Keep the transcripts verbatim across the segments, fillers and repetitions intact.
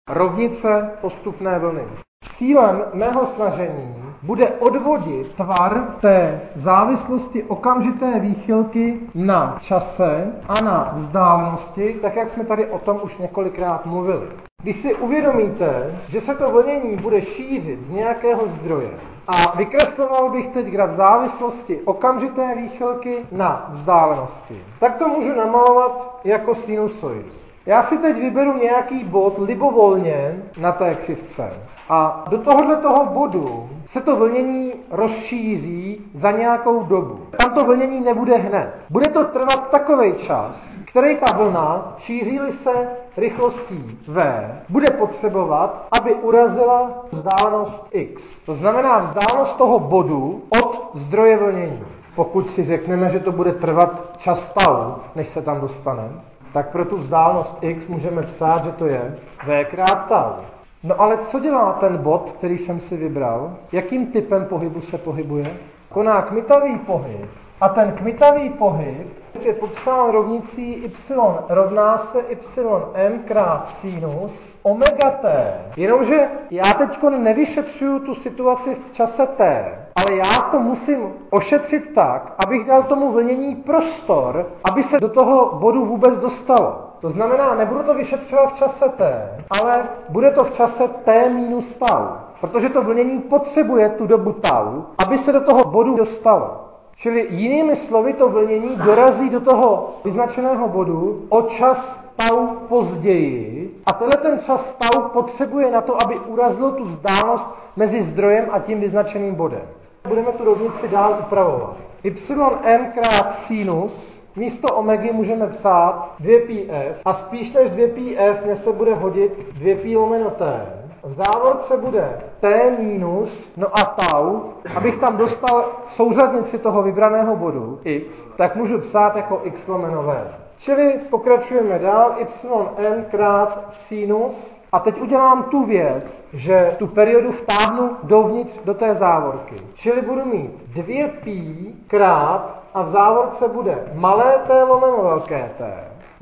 rovnice postupné vlny. Cílem mého snažení bude odvodit tvar té závislosti okamžité výchylky na čase a na vzdálenosti, tak jak jsme tady o tom už několikrát mluvili. Když si uvědomíte, že se to vlnění bude šířit z nějakého zdroje, a vykresloval bych teď graf závislosti okamžité výchylky na vzdálenosti, tak to můžu namalovat jako sinusoidu. Já si teď vyberu nějaký bod libovolně na té křivce a do tohohle toho bodu se to vlnění rozšíří za nějakou dobu. Tam to vlnění nebude hned. Bude to trvat takovej čas, který ta vlna, šíří-li se rychlostí v, bude potřebovat, aby urazila vzdálenost x. To znamená vzdálenost toho bodu od zdroje vlnění. Pokud si řekneme, že to bude trvat čas tau, než se tam dostane, tak pro tu vzdálenost x můžeme psát, že to je v krát tau. No ale co dělá ten bod, který jsem si vybral? Jakým typem pohybu se pohybuje? Koná kmitavý pohyb. A ten kmitavý pohyb je popsán rovnicí y rovná se ym krát sinus omega t. Jenomže já teď nevyšetřuju tu situaci v čase t, ale já to musím ošetřit tak, abych dal tomu vlnění prostor, aby se do toho bodu vůbec dostalo. To znamená, nebudu to vyšetřovat v čase t, ale bude to v čase t minus tau, protože to vlnění potřebuje tu dobu tau, aby se do toho bodu dostalo. Čili jinými slovy to vlnění dorazí do toho vyznačeného bodu o čas tau později a tenhle ten čas tau potřebuje na to, aby urazilo tu vzdálenost mezi zdrojem a tím vyznačeným bodem. Budeme tu rovnici dál upravovat. Ym krát sinus místo omegy můžeme psát dvě pi f a spíš než dvě pi f mně se bude hodit dvě pi lomeno t. V závorce bude t minus, no a tau, abych tam dostal souřadnici toho vybraného bodu x, tak můžu psát jako x lomeno v. Čili pokračujeme dál, ym krát sinus a teď udělám tu věc, že tu periodu vtáhnu dovnitř do té závorky. Čili budu mít dvě pi krát a v závorce bude malé t lomeno velké t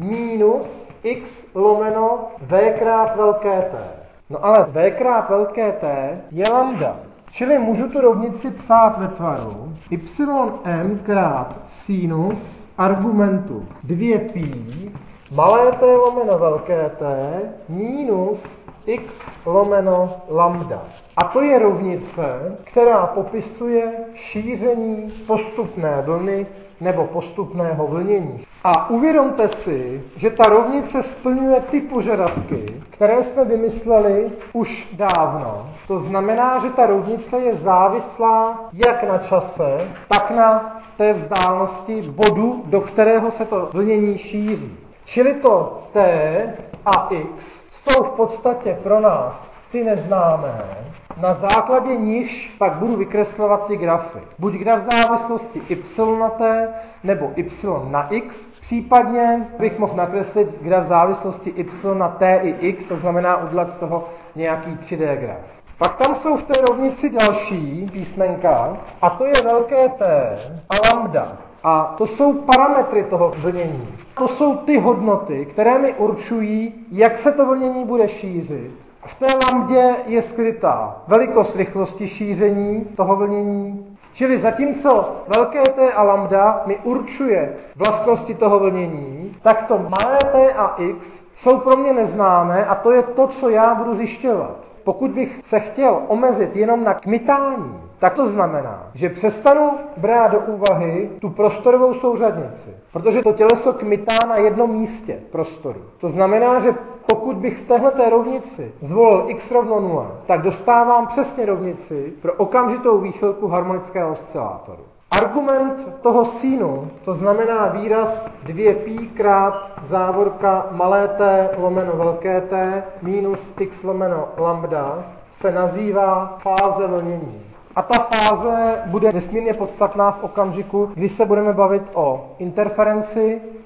minus x lomeno v krát velké t. No ale v krát velké t je lambda. Čili můžu tu rovnici psát ve tvaru ym krát sinus argumentu dvě pi malé t lomeno velké t minus x lomeno lambda. A to je rovnice, která popisuje šíření postupné vlny nebo postupného vlnění. A uvědomte si, že ta rovnice splňuje ty požadavky, které jsme vymysleli už dávno. To znamená, že ta rovnice je závislá jak na čase, tak na té vzdálenosti bodu, do kterého se to vlnění šíří. Čili to t a x jsou v podstatě pro nás ty neznámé, na základě nichž pak budu vykreslovat ty grafy. Buď graf závislosti y na t, nebo y na x, případně bych mohl nakreslit graf závislosti y na t i x, to znamená udělat z toho nějaký tři dé graf. Pak tam jsou v té rovnici další písmenka, a to je velké T a lambda. A to jsou parametry toho vlnění. To jsou ty hodnoty, které mi určují, jak se to vlnění bude šířit. V té lambdě je skrytá velikost rychlosti šíření toho vlnění, čili zatímco velké T a lambda mi určuje vlastnosti toho vlnění, tak to malé t a x jsou pro mě neznámé a to je to, co já budu zjišťovat. Pokud bych se chtěl omezit jenom na kmitání, tak to znamená, že přestanu brát do úvahy tu prostorovou souřadnici, protože to těleso kmitá na jednom místě prostoru. To znamená, že pokud bych v téhleté rovnici zvolil x rovno nula, tak dostávám přesně rovnici pro okamžitou výchylku harmonického oscilátoru. Argument toho sínu, to znamená výraz dvě pi krát závorka malé t lomeno velké T minus x lomeno lambda, se nazývá fáze vlnění. A ta fáze bude nesmírně podstatná v okamžiku, kdy se budeme bavit o interferenci